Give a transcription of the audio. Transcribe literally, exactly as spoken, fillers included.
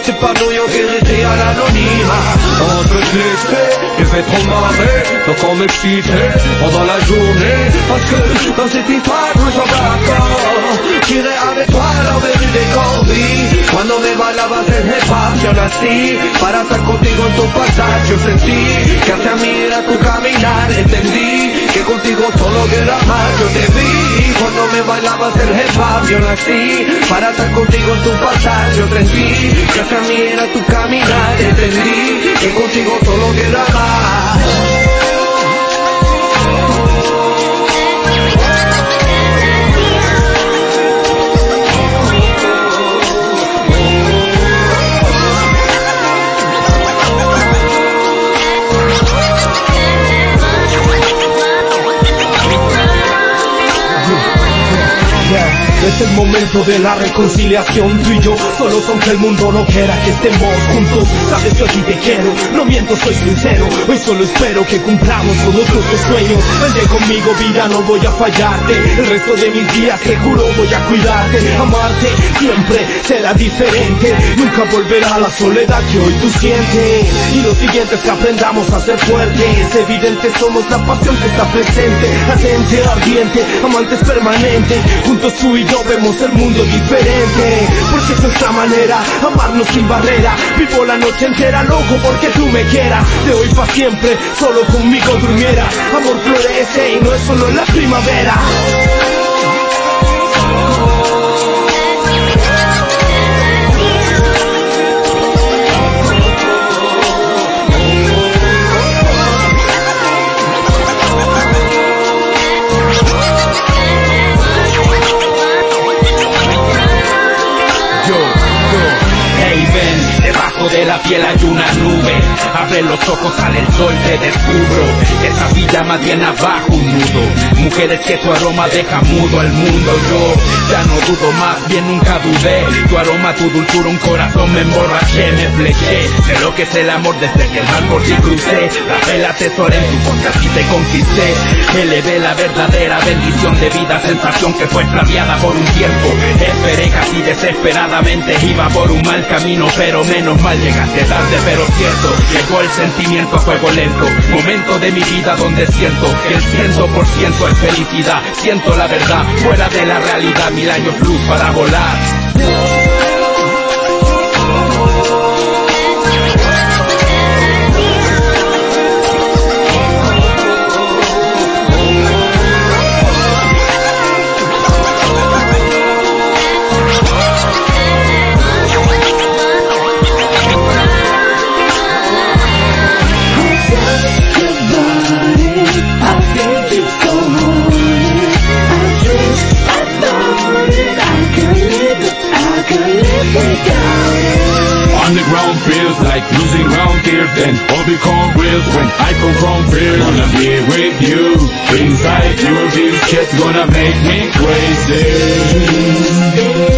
c'est pas New York et rester à l'anonymat. Entre clés, je vais trop marrer, donc on m'excitait pendant la journée. Parce que dans cette histoire nous sommes d'accord. J'irai avec toi a la vez de Kobe. Cuando me bailabas en hip hop yo nací para estar contigo en tu pasar. Yo sentí que hacia mí era tu caminar. Entendí que contigo solo quiero amar. Yo te vi cuando me bailabas el hip hop yo nací para estar contigo en tu pasar. Yo sentí que hacia mí era tu caminar. Entendí que contigo solo quiero amar. Es el momento de la reconciliación, tú y yo solos aunque el mundo no quiera que estemos juntos. Sabes que aquí te quiero, no miento, soy sincero. Hoy solo espero que cumplamos todos nuestros sueños. Vente conmigo vida, no voy a fallarte. El resto de mis días te juro voy a cuidarte. Amarte siempre será diferente. Nunca volverá la soledad que hoy tú sientes. Y lo siguiente es que aprendamos a ser fuertes. Evidente somos la pasión que está presente. Latente, ardiente, amantes permanentes. Juntos tú y yo vemos el mundo diferente, porque es nuestra manera, amarnos sin barrera. Vivo la noche entera loco porque tú me quieras. De hoy pa' siempre, solo conmigo durmieras. Amor florece y no es solo en la primavera. De la piel hay una nube, abre los ojos, sale el sol, te descubro. Esa vida más bien abajo un nudo. Mujeres que tu aroma deja mudo al mundo. Yo ya no dudo más, bien nunca dudé. Tu aroma, tu dulzura, un corazón me emborraché, me fleché. De lo que es el amor desde que el mar por ti crucé. La vela atesoré en tu podcast y te conquisté. Elevé la verdadera bendición de vida, sensación que fue extraviada por un tiempo. Esperé casi desesperadamente, iba por un mal camino, pero menos mal llegaste tarde pero cierto. Llegó el sentimiento a fuego lento, momento de mi vida donde siento que el ciento por ciento es felicidad. Siento la verdad, fuera de la realidad, mil años luz para volar. Underground feels like losing ground here, then all become real when I confront fear. Wanna be with you, inside you, this shit's gonna make me crazy.